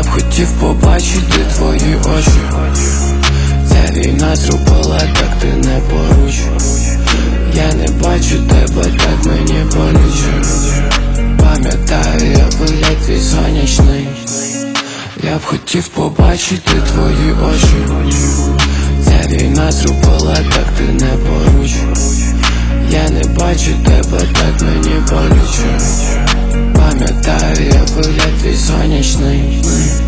Я б хотів побачити твої очі. Ця війна зробила так, ти не поруч. Я не бачу тебе, так мені боляче. Пам'ятаю, я вигляд твій сонячний. Я б хотів побачити твої очі. Ця війна зробила так, ти не поруч. Я не бачу тебе, так мені боляче. Пам'ятаю, я вигляд твій сонячний.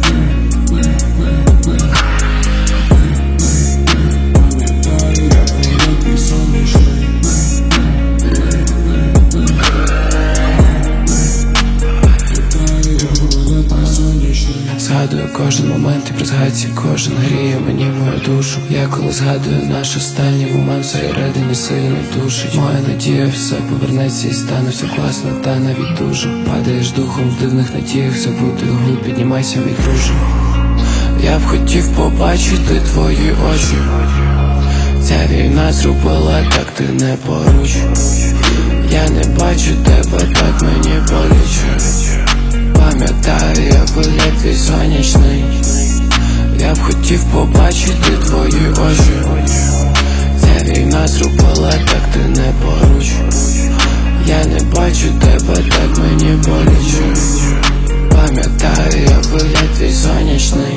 Згадую кожен момент і при згадці кожен гріє мені мою душу. Я коли згадую наш останній момент, всередині сильно душить. Моя надія, все повернеться і стане все класно, та навіть дуже. Падаєш духом в дивних надіях, все буде вглуб, піднімайся, мій друже. Я б хотів побачити твої очі. Ця війна зробила так, ти не поруч. Я не бачу тебе, так мені боляче. Пам'ятаю, я вигляд твій сонячний. Я б хотів побачити твої очі. Ця війна зробила так, ти не поруч. Я не бачу тебе, так мені боляче. Пам'ятаю, я вигляд твій сонячний.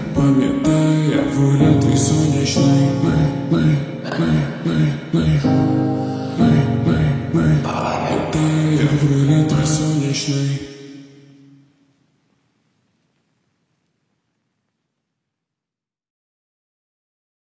Пам'ятаю, я вигляд твій сонячний.